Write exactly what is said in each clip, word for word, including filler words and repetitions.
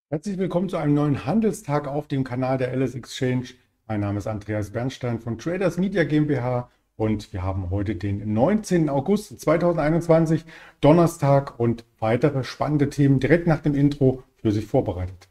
Herzlich willkommen zu einem neuen Handelstag auf dem Kanal der Alice Exchange. Mein Name ist Andreas Bernstein von Traders Media GmbH und wir haben heute den neunzehnten August zweitausendeinundzwanzig, Donnerstag, und weitere spannende Themen direkt nach dem Intro für Sie vorbereitet.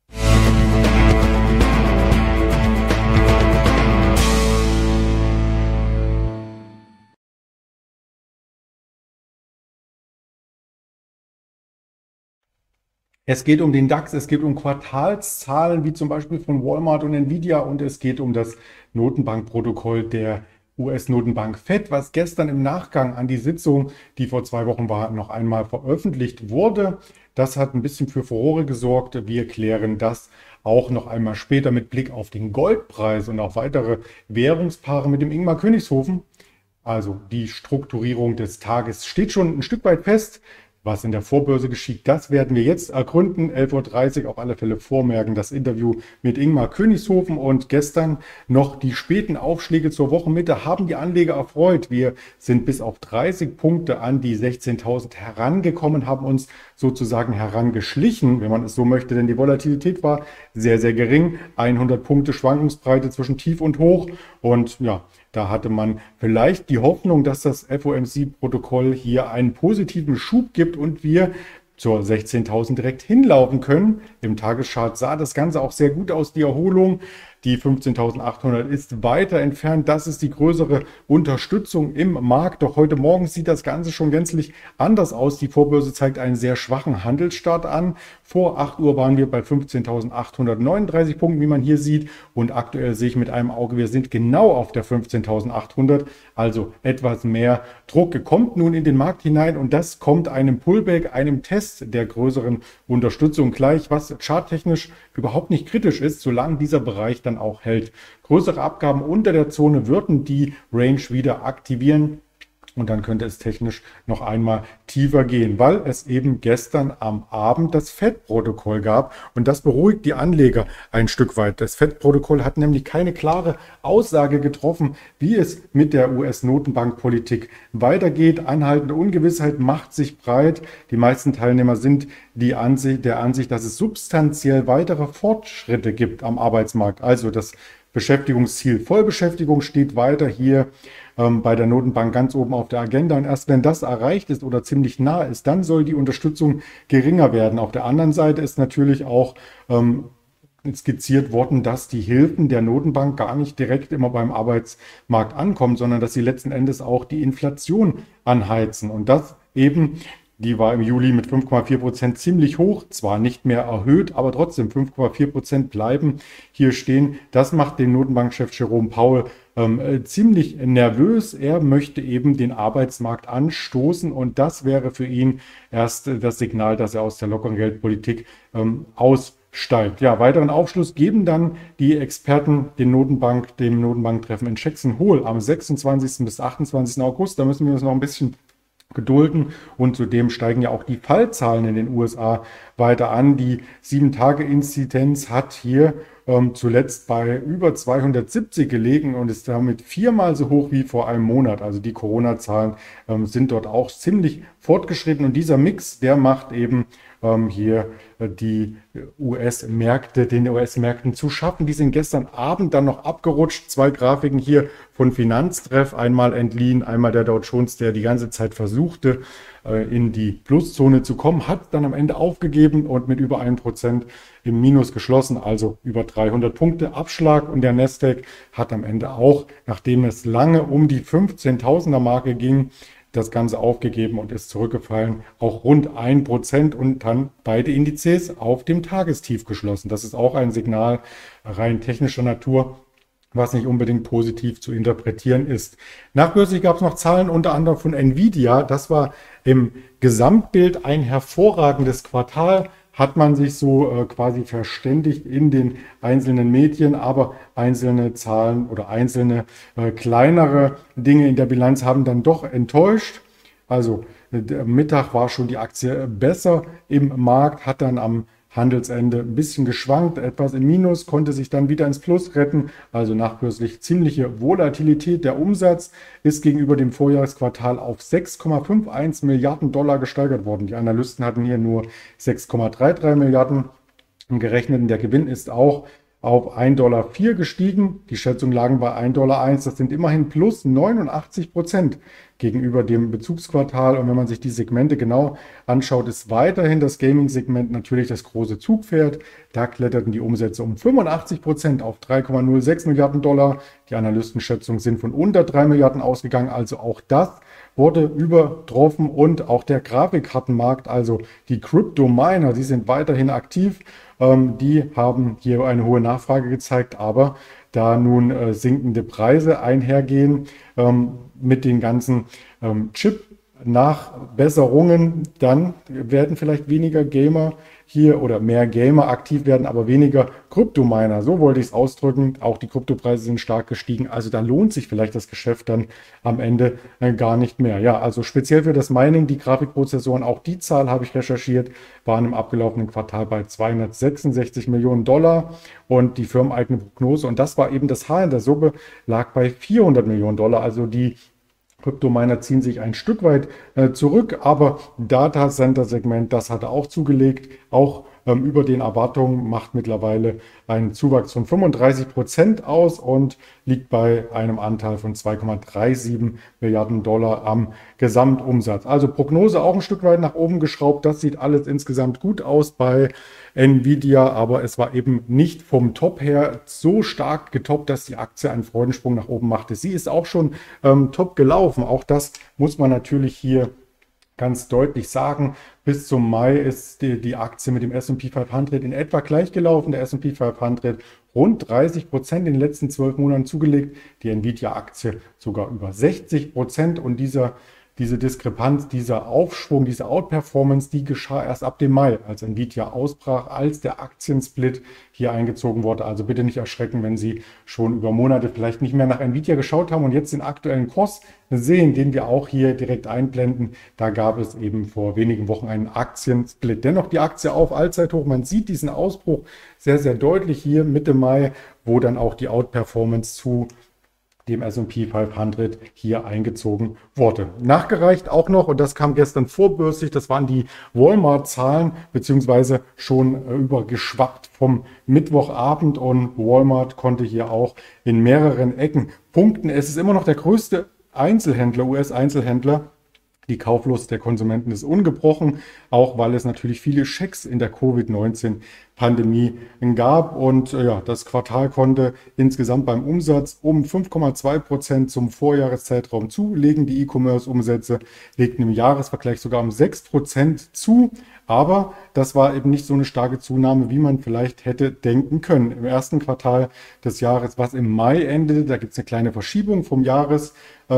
Es geht um den DAX, es geht um Quartalszahlen wie zum Beispiel von Walmart und Nvidia, und es geht um das Notenbankprotokoll der U S-Notenbank Fed, was gestern im Nachgang an die Sitzung, die vor zwei Wochen war, noch einmal veröffentlicht wurde. Das hat ein bisschen für Furore gesorgt. Wir klären das auch noch einmal später mit Blick auf den Goldpreis und auf weitere Währungspaare mit dem Ingmar Königshofen. Also die Strukturierung des Tages steht schon ein Stück weit fest. Was in der Vorbörse geschieht, das werden wir jetzt ergründen. elf Uhr dreißig auf alle Fälle vormerken, das Interview mit Ingmar Königshofen. Und gestern noch die späten Aufschläge zur Wochenmitte haben die Anleger erfreut. Wir sind bis auf dreißig Punkte an die sechzehntausend herangekommen, haben uns sozusagen herangeschlichen, wenn man es so möchte, denn die Volatilität war sehr, sehr gering. hundert Punkte Schwankungsbreite zwischen Tief und Hoch. Und ja, da hatte man vielleicht die Hoffnung, dass das F O M C-Protokoll hier einen positiven Schub gibt und wir zur sechzehntausend direkt hinlaufen können. Im Tageschart sah das Ganze auch sehr gut aus, die Erholung. Die fünfzehntausendachthundert ist weiter entfernt. Das ist die größere Unterstützung im Markt. Doch heute Morgen sieht das Ganze schon gänzlich anders aus. Die Vorbörse zeigt einen sehr schwachen Handelsstart an. Vor acht Uhr waren wir bei fünfzehntausendachthundertneununddreißig Punkten, wie man hier sieht. Und aktuell sehe ich mit einem Auge, wir sind genau auf der fünfzehntausendachthundert. Also etwas mehr Druck kommt nun in den Markt hinein. Und das kommt einem Pullback, einem Test der größeren Unterstützung gleich, was charttechnisch überhaupt nicht kritisch ist, solange dieser Bereich dann auch hält. Größere Abgaben unter der Zone würden die Range wieder aktivieren. Und dann könnte es technisch noch einmal tiefer gehen, weil es eben gestern am Abend das Fed-Protokoll gab. Und das beruhigt die Anleger ein Stück weit. Das Fed-Protokoll hat nämlich keine klare Aussage getroffen, wie es mit der U S-Notenbankpolitik weitergeht. Anhaltende Ungewissheit macht sich breit. Die meisten Teilnehmer sind die Ansicht, der Ansicht, dass es substanziell weitere Fortschritte gibt am Arbeitsmarkt. Also das Beschäftigungsziel Vollbeschäftigung steht weiter hier ähm, bei der Notenbank ganz oben auf der Agenda. Und erst wenn das erreicht ist oder ziemlich nah ist, dann soll die Unterstützung geringer werden. Auf der anderen Seite ist natürlich auch ähm, skizziert worden, dass die Hilfen der Notenbank gar nicht direkt immer beim Arbeitsmarkt ankommen, sondern dass sie letzten Endes auch die Inflation anheizen. Und das eben, die war im Juli mit fünf Komma vier Prozent ziemlich hoch, zwar nicht mehr erhöht, aber trotzdem fünf Komma vier Prozent bleiben hier stehen. Das macht den Notenbankchef Jerome Powell ähm, äh, ziemlich nervös. Er möchte eben den Arbeitsmarkt anstoßen, und das wäre für ihn erst äh, das Signal, dass er aus der lockeren Geldpolitik ähm, aussteigt. Ja, weiteren Aufschluss geben dann die Experten den Notenbank, dem Notenbanktreffen in Jackson Hole am sechsundzwanzigsten bis achtundzwanzigsten August. Da müssen wir uns noch ein bisschen gedulden, und zudem steigen ja auch die Fallzahlen in den U S A weiter an. Die sieben Tage Inzidenz hat hier ähm, zuletzt bei über zweihundertsiebzig gelegen und ist damit viermal so hoch wie vor einem Monat. Also die Corona-Zahlen ähm, sind dort auch ziemlich fortgeschritten, und dieser Mix, der macht eben ähm, hier äh, die U S-Märkte, den U S-Märkten zu schaffen. Die sind gestern Abend dann noch abgerutscht. Zwei Grafiken hier von Finanztreff, einmal entliehen, einmal der Dow Jones, der die ganze Zeit versuchte, äh, in die Pluszone zu kommen, hat dann am Ende aufgegeben und mit über ein Prozent im Minus geschlossen, also über dreihundert Punkte Abschlag. Und der Nasdaq hat am Ende auch, nachdem es lange um die fünfzehntausender Marke ging, das Ganze aufgegeben und ist zurückgefallen, auch rund ein Prozent, und dann beide Indizes auf dem Tagestief geschlossen. Das ist auch ein Signal rein technischer Natur, was nicht unbedingt positiv zu interpretieren ist. Nachbörslich gab es noch Zahlen unter anderem von Nvidia. Das war im Gesamtbild ein hervorragendes Quartal. Hat man sich so äh, quasi verständigt in den einzelnen Medien, aber einzelne Zahlen oder einzelne äh, kleinere Dinge in der Bilanz haben dann doch enttäuscht. Also äh, Mittag war schon die Aktie besser im Markt, hat dann am Handelsende ein bisschen geschwankt, etwas im Minus, konnte sich dann wieder ins Plus retten. Also nachbörslich ziemliche Volatilität. Der Umsatz ist gegenüber dem Vorjahresquartal auf sechs Komma einundfünfzig Milliarden Dollar gesteigert worden. Die Analysten hatten hier nur sechs Komma dreiunddreißig Milliarden gerechnet. Und der Gewinn ist auch auf ein Komma vier Dollar gestiegen. Die Schätzungen lagen bei ein Komma eins Dollar. Das sind immerhin plus neunundachtzig Prozent gegenüber dem Bezugsquartal. Und wenn man sich die Segmente genau anschaut, ist weiterhin das Gaming-Segment natürlich das große Zugpferd. Da kletterten die Umsätze um fünfundachtzig Prozent auf drei Komma null sechs Milliarden Dollar. Die Analystenschätzungen sind von unter drei Milliarden ausgegangen. Also auch das wurde übertroffen, und auch der Grafikkartenmarkt, also die Crypto-Miner, die sind weiterhin aktiv. Ähm, die haben hier eine hohe Nachfrage gezeigt, aber da nun äh, sinkende Preise einhergehen ähm, mit den ganzen ähm, Chip-Nachbesserungen, dann werden vielleicht weniger Gamer hier oder mehr Gamer aktiv werden, aber weniger Kryptominer. So wollte ich es ausdrücken. Auch die Kryptopreise sind stark gestiegen. Also da lohnt sich vielleicht das Geschäft dann am Ende äh, gar nicht mehr. Ja, also speziell für das Mining, die Grafikprozessoren, auch die Zahl habe ich recherchiert, waren im abgelaufenen Quartal bei zweihundertsechsundsechzig Millionen Dollar, und die firmeneigene Prognose, und das war eben das Haar in der Suppe, lag bei vierhundert Millionen Dollar. Also die Kryptominer ziehen sich ein Stück weit äh, zurück, aber Data Center Segment, das hatte auch zugelegt, auch ähm, über den Erwartungen, macht mittlerweile einen Zuwachs von fünfunddreißig Prozent aus und liegt bei einem Anteil von zwei Komma siebenunddreißig Milliarden Dollar am Gesamtumsatz. Also Prognose auch ein Stück weit nach oben geschraubt. Das sieht alles insgesamt gut aus bei Nvidia, aber es war eben nicht vom Top her so stark getoppt, dass die Aktie einen Freudensprung nach oben machte. Sie ist auch schon ähm, top gelaufen. Auch das muss man natürlich hier ganz deutlich sagen. Bis zum Mai ist die, die Aktie mit dem S und P fünfhundert in etwa gleich gelaufen. Der S und P fünfhundert rund dreißig Prozent in den letzten zwölf Monaten zugelegt. Die Nvidia-Aktie sogar über sechzig Prozent. Und dieser Diese Diskrepanz, dieser Aufschwung, diese Outperformance, die geschah erst ab dem Mai, als Nvidia ausbrach, als der Aktiensplit hier eingezogen wurde. Also bitte nicht erschrecken, wenn Sie schon über Monate vielleicht nicht mehr nach Nvidia geschaut haben und jetzt den aktuellen Kurs sehen, den wir auch hier direkt einblenden. Da gab es eben vor wenigen Wochen einen Aktiensplit. Dennoch die Aktie auf Allzeithoch. Man sieht diesen Ausbruch sehr, sehr deutlich hier Mitte Mai, wo dann auch die Outperformance zu dem S und P fünfhundert hier eingezogen wurde. Nachgereicht auch noch, und das kam gestern vorbörslich, das waren die Walmart-Zahlen, beziehungsweise schon äh, übergeschwappt vom Mittwochabend, und Walmart konnte hier auch in mehreren Ecken punkten. Es ist immer noch der größte Einzelhändler, U S-Einzelhändler. Die Kauflust der Konsumenten ist ungebrochen, auch weil es natürlich viele Schecks in der Covid neunzehn Pandemie gab. Und äh, ja, das Quartal konnte insgesamt beim Umsatz um fünf Komma zwei Prozent zum Vorjahreszeitraum zulegen. Die E-Commerce-Umsätze legten im Jahresvergleich sogar um sechs Prozent zu. Aber das war eben nicht so eine starke Zunahme, wie man vielleicht hätte denken können. Im ersten Quartal des Jahres, was im Mai endete, da gibt es eine kleine Verschiebung vom Jahrescut.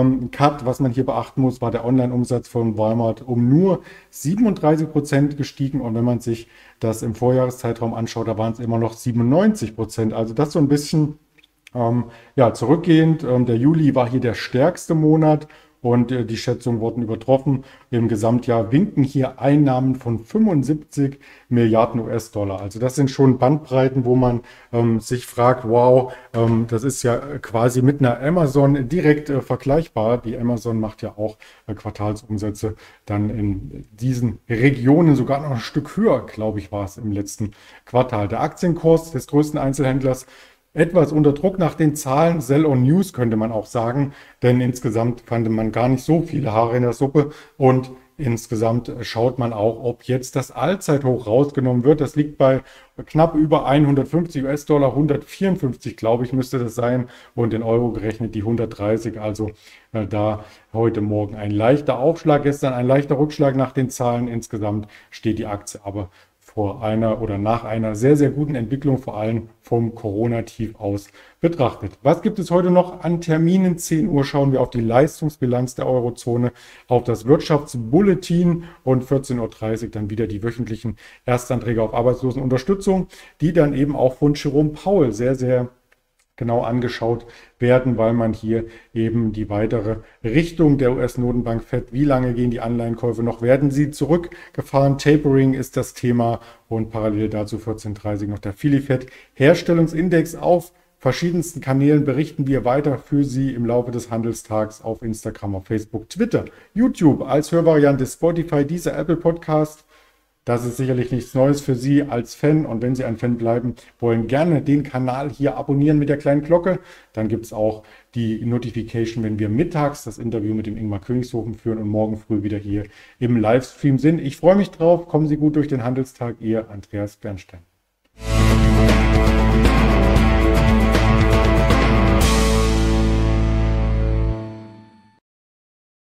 Was man hier beachten muss, war der Online-Umsatz von Walmart um nur siebenunddreißig Prozent gestiegen. Und wenn man sich das im Vorjahreszeitraum anschaut, da waren es immer noch siebenundneunzig Prozent. Also das so ein bisschen ähm, ja, zurückgehend. Ähm, der Juli war hier der stärkste Monat. Und äh, die Schätzungen wurden übertroffen. Im Gesamtjahr winken hier Einnahmen von fünfundsiebzig Milliarden U S-Dollar. Also das sind schon Bandbreiten, wo man ähm, sich fragt, wow, ähm, das ist ja quasi mit einer Amazon direkt äh, vergleichbar. Die Amazon macht ja auch äh, Quartalsumsätze dann in diesen Regionen sogar noch ein Stück höher, glaube ich, war es im letzten Quartal. Der Aktienkurs des größten Einzelhändlers etwas unter Druck nach den Zahlen, Sell on News könnte man auch sagen, denn insgesamt fand man gar nicht so viele Haare in der Suppe, und insgesamt schaut man auch, ob jetzt das Allzeithoch rausgenommen wird. Das liegt bei knapp über hundertfünfzig U S-Dollar, hundertvierundfünfzig glaube ich müsste das sein, und in Euro gerechnet die hundertdreißig, also äh, da heute Morgen ein leichter Aufschlag, gestern ein leichter Rückschlag nach den Zahlen. Insgesamt steht die Aktie aber vor einer oder nach einer sehr, sehr guten Entwicklung, vor allem vom Corona-Tief aus betrachtet. Was gibt es heute noch an Terminen? zehn Uhr schauen wir auf die Leistungsbilanz der Eurozone, auf das Wirtschaftsbulletin, und vierzehn Uhr dreißig dann wieder die wöchentlichen Erstanträge auf Arbeitslosenunterstützung, die dann eben auch von Jerome Powell sehr, sehr genau angeschaut werden, weil man hier eben die weitere Richtung der U S-Notenbank Fed, wie lange gehen die Anleihenkäufe noch, werden sie zurückgefahren? Tapering ist das Thema, und parallel dazu vierzehn Uhr dreißig noch der Philly Fed Herstellungsindex. Auf verschiedensten Kanälen berichten wir weiter für Sie im Laufe des Handelstags auf Instagram, auf Facebook, Twitter, YouTube, als Hörvariante Spotify, dieser Apple Podcast. Das ist sicherlich nichts Neues für Sie als Fan. Und wenn Sie ein Fan bleiben wollen, gerne den Kanal hier abonnieren mit der kleinen Glocke. Dann gibt es auch die Notification, wenn wir mittags das Interview mit dem Ingmar Königshofen führen und morgen früh wieder hier im Livestream sind. Ich freue mich drauf. Kommen Sie gut durch den Handelstag. Ihr Andreas Bernstein.